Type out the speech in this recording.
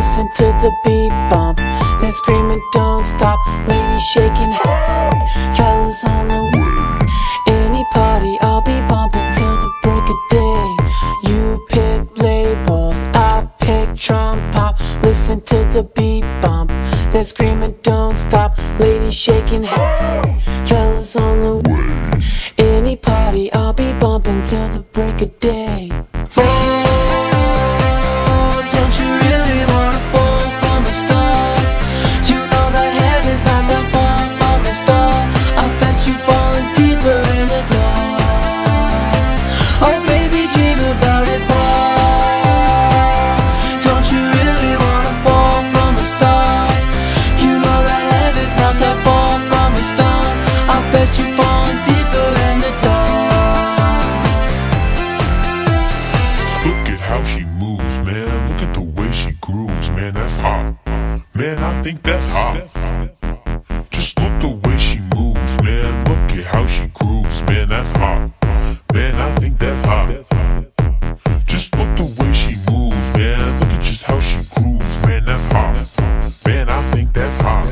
listen to the beat bump, then screaming don't stop. Ladies shaking, fellas on the way. Any party I'll be bumping till the break of day. You pick labels, I pick drum pop. Listen to the beat bump, then screaming don't stop. Ladies shaking, fellas on the way. Any party I'll be bumping till the break of day. How she moves, man, look at the way she grooves, man, that's hot. Man, I think that's hot. Just look the way she moves, man, look at how she grooves, man, that's hot. Man, I think that's hot. Just look the way she moves, man, look at just how she grooves, man, that's hot. Man, I think that's hot.